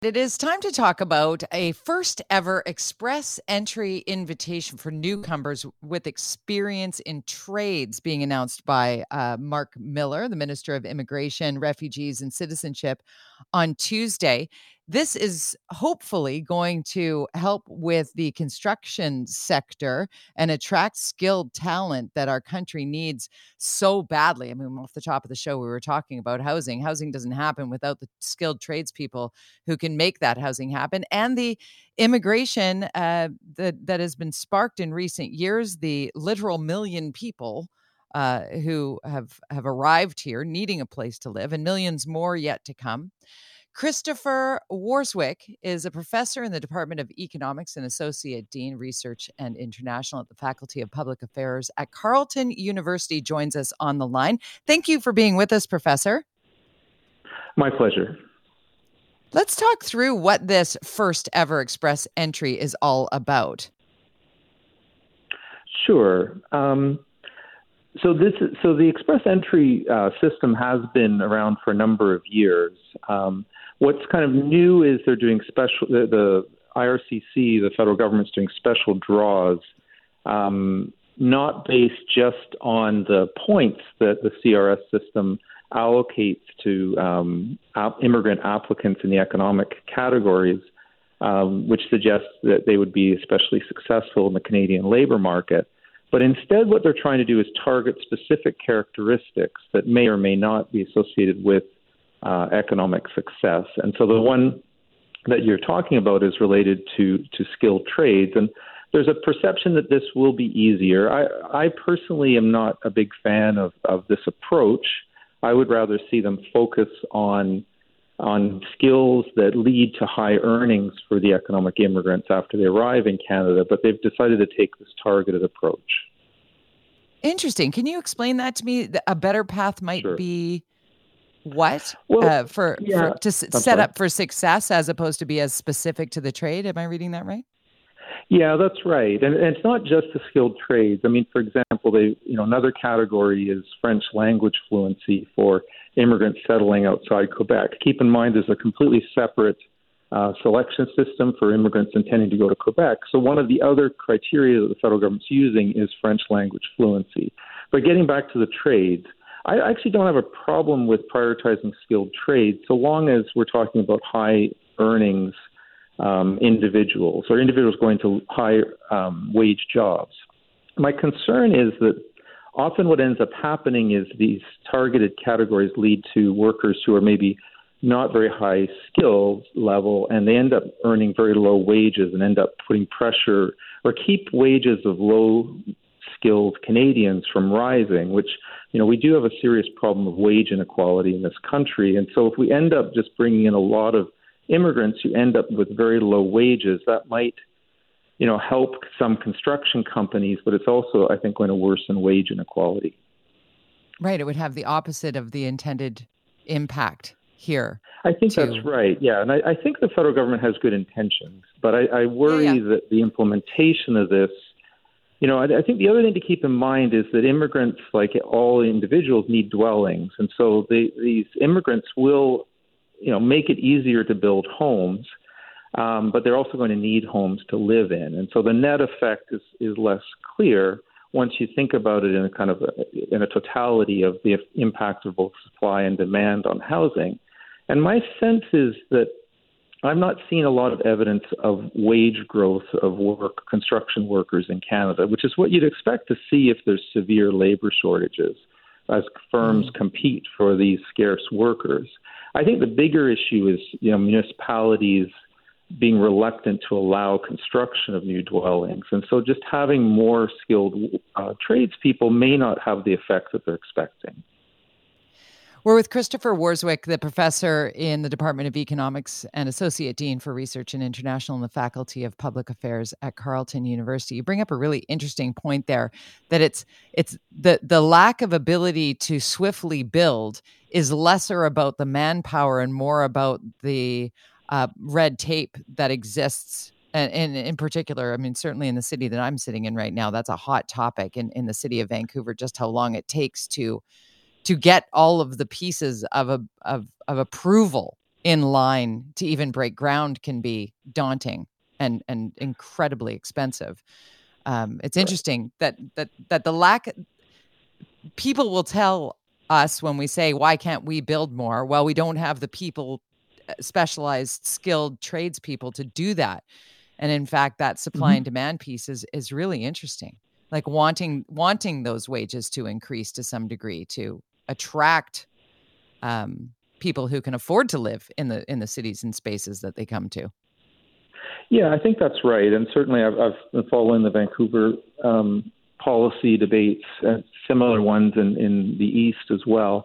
It is time to talk about a first ever express entry invitation for newcomers with experience in trades being announced by Mark Miller, the Minister of Immigration, Refugees, and Citizenship, on Tuesday. This is hopefully going to help with the construction sector and attract skilled talent that our country needs so badly. I mean, off the top of the show, we were talking about housing. Housing doesn't happen without the skilled tradespeople who can make that housing happen, and the immigration that has been sparked in recent years, the literal million people who have arrived here needing a place to live, and millions more yet to come. Christopher Warswick is a professor in the Department of Economics and Associate Dean, Research and International at the Faculty of Public Affairs at Carleton University, joins us on the line. Thank you for being with us, Professor. My pleasure. Let's talk through what this first ever express entry is all about. Sure. So the express entry system has been around for a number of years. What's kind of new is they're doing the IRCC, the federal government's doing special draws, not based just on the points that the CRS system allocates to immigrant applicants in the economic categories, which suggests that they would be especially successful in the Canadian labor market. But instead, what they're trying to do is target specific characteristics that may or may not be associated with economic success. And so the one that you're talking about is related to skilled trades. And there's a perception that this will be easier. I personally am not a big fan of this approach. I would rather see them focus on skills that lead to high earnings for the economic immigrants after they arrive in Canada, but they've decided to take this targeted approach. Interesting. Can you explain that to me? A better path might be what? Well, set up for success as opposed to be as specific to the trade? Am I reading that right? Yeah, that's right. And it's not just the skilled trades. I mean, for example, another category is French language fluency for immigrants settling outside Quebec. Keep in mind, there's a completely separate selection system for immigrants intending to go to Quebec. So one of the other criteria that the federal government's using is French language fluency. But getting back to the trades, I actually don't have a problem with prioritizing skilled trades so long as we're talking about high earnings individuals or individuals going to high wage jobs. My concern is that often what ends up happening is these targeted categories lead to workers who are maybe not very high skill level, and they end up earning very low wages and end up putting pressure or keep wages of low skilled Canadians from rising, which, we do have a serious problem of wage inequality in this country. And so if we end up just bringing in a lot of immigrants who end up with very low wages, that might, help some construction companies, but it's also, I think, going to worsen wage inequality. Right. It would have the opposite of the intended impact here. I think that's right. Yeah. And I think the federal government has good intentions, but I worry that the implementation of this, I think the other thing to keep in mind is that immigrants, like all individuals, need dwellings. And so these immigrants will make it easier to build homes, but they're also going to need homes to live in. And so the net effect is less clear once you think about it in a totality of the impact of both supply and demand on housing. And my sense is that I'm not seeing a lot of evidence of wage growth of construction workers in Canada, which is what you'd expect to see if there's severe labor shortages as firms compete for these scarce workers. I think the bigger issue is, municipalities being reluctant to allow construction of new dwellings. And so just having more skilled tradespeople may not have the effect that they're expecting. We're with Christopher Warswick, the professor in the Department of Economics and Associate Dean for Research and International in the Faculty of Public Affairs at Carleton University. You bring up a really interesting point there, that it's the lack of ability to swiftly build is lesser about the manpower and more about the red tape that exists. And in particular, I mean, certainly in the city that I'm sitting in right now, that's a hot topic in the city of Vancouver, just how long it takes to get all of the pieces of approval in line to even break ground can be daunting and incredibly expensive. It's interesting that the lack, people will tell us when we say, why can't we build more? Well, we don't have the people, specialized, skilled tradespeople to do that. And in fact, that supply and demand piece is really interesting. Like wanting those wages to increase to some degree to attract people who can afford to live in the cities and spaces that they come to. Yeah, I think that's right. And certainly I've been following the Vancouver policy debates, similar ones in the East as well.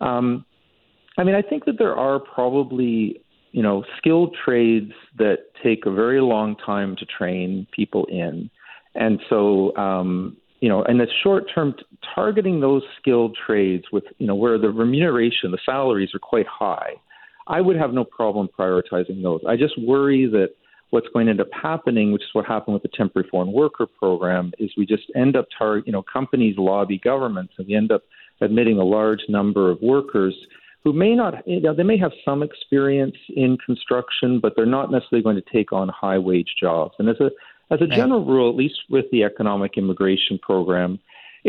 I mean, I think that there are probably, skilled trades that take a very long time to train people in. And so, in the short term, targeting those skilled trades with, where the remuneration, the salaries are quite high, I would have no problem prioritizing those. I just worry that what's going to end up happening, which is what happened with the temporary foreign worker program, is we just end up companies lobby governments, and we end up admitting a large number of workers who may not, they may have some experience in construction, but they're not necessarily going to take on high wage jobs. And as a general rule, at least with the economic immigration program,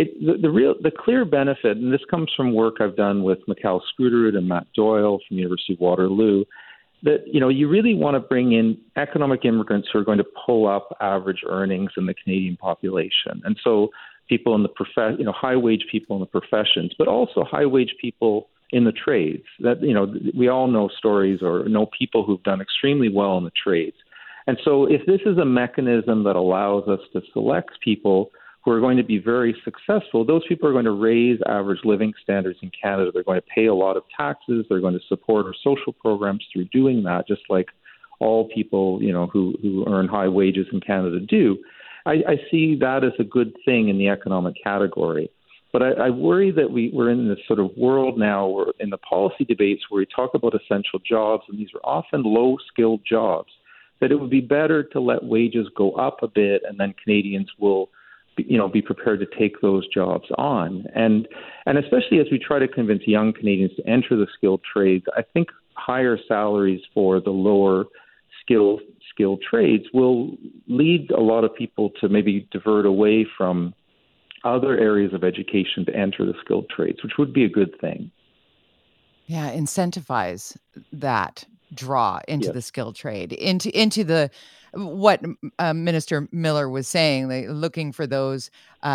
the clear benefit, and this comes from work I've done with Mikhail Skuterud and Matt Doyle from the University of Waterloo, that you really want to bring in economic immigrants who are going to pull up average earnings in the Canadian population. And so people in the high wage people in the professions, but also high wage people in the trades. That we all know stories or know people who've done extremely well in the trades. And so if this is a mechanism that allows us to select people who are going to be very successful, those people are going to raise average living standards in Canada. They're going to pay a lot of taxes. They're going to support our social programs through doing that, just like all people, who earn high wages in Canada do. I see that as a good thing in the economic category. But I worry that we're in this sort of world now where in the policy debates where we talk about essential jobs, and these are often low-skilled jobs, that it would be better to let wages go up a bit, and then Canadians will be prepared to take those jobs on. And especially as we try to convince young Canadians to enter the skilled trades, I think higher salaries for the lower skilled trades will lead a lot of people to maybe divert away from other areas of education to enter the skilled trades, which would be a good thing. Yeah, incentivize that draw into the skilled trade, into the what Minister Miller was saying, looking for those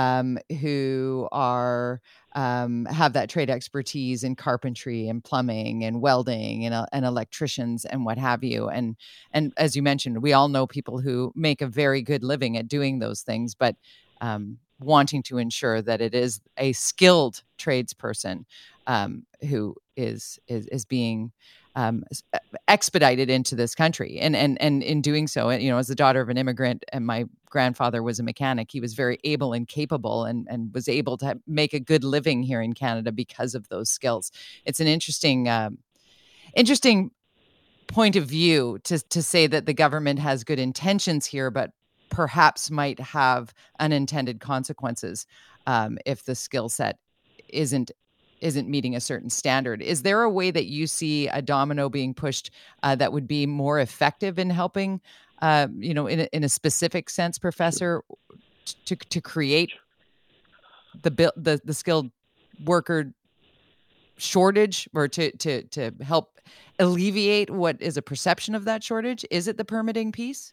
who are have that trade expertise in carpentry and plumbing and welding and electricians and what have you. And as you mentioned, we all know people who make a very good living at doing those things, but wanting to ensure that it is a skilled tradesperson who is being expedited into this country, and in doing so, as the daughter of an immigrant, and my grandfather was a mechanic, he was very able and capable, and was able to make a good living here in Canada because of those skills. It's an interesting point of view to say that the government has good intentions here, but perhaps might have unintended consequences if the skill set isn't meeting a certain standard. Is there a way that you see a domino being pushed that would be more effective in helping, in a specific sense, Professor, to create the skilled worker shortage, or to help alleviate what is a perception of that shortage? Is it the permitting piece?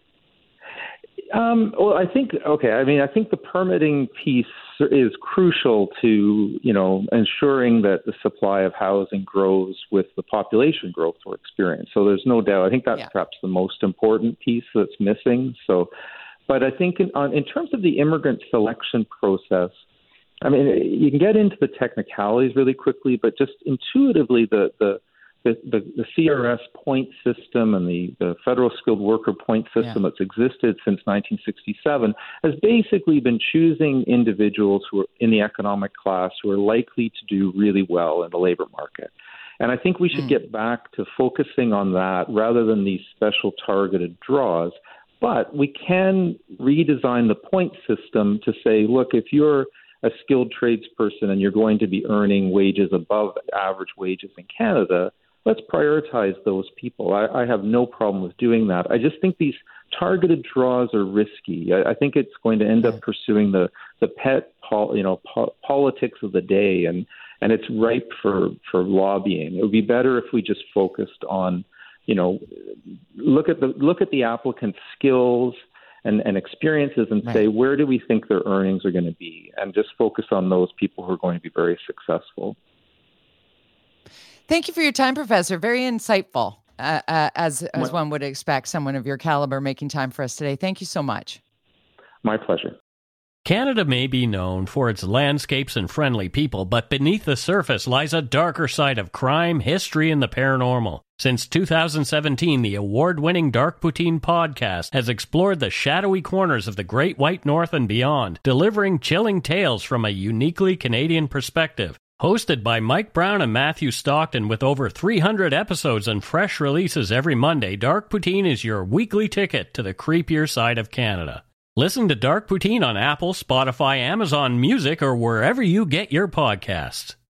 Well, I think the permitting piece is crucial to, ensuring that the supply of housing grows with the population growth we're experiencing. So there's no doubt. I think that's perhaps the most important piece that's missing. So, but I think in terms of the immigrant selection process, I mean, you can get into the technicalities really quickly, but just intuitively, the CRS point system and the federal skilled worker point system that's existed since 1967 has basically been choosing individuals who are in the economic class who are likely to do really well in the labor market. And I think we should get back to focusing on that rather than these special targeted draws. But we can redesign the point system to say, look, if you're a skilled tradesperson and you're going to be earning wages above average wages in Canada, let's prioritize those people. I have no problem with doing that. I just think these targeted draws are risky. I think it's going to end up pursuing the pet politics of the day, and it's ripe for lobbying. It would be better if we just focused on, look at the applicant's skills and experiences and say, where do we think their earnings are going to be, and just focus on those people who are going to be very successful. Thank you for your time, Professor. Very insightful, as one would expect, someone of your caliber making time for us today. Thank you so much. My pleasure. Canada may be known for its landscapes and friendly people, but beneath the surface lies a darker side of crime, history, and the paranormal. Since 2017, the award-winning Dark Poutine podcast has explored the shadowy corners of the Great White North and beyond, delivering chilling tales from a uniquely Canadian perspective. Hosted by Mike Brown and Matthew Stockton with over 300 episodes and fresh releases every Monday, Dark Poutine is your weekly ticket to the creepier side of Canada. Listen to Dark Poutine on Apple, Spotify, Amazon Music, or wherever you get your podcasts.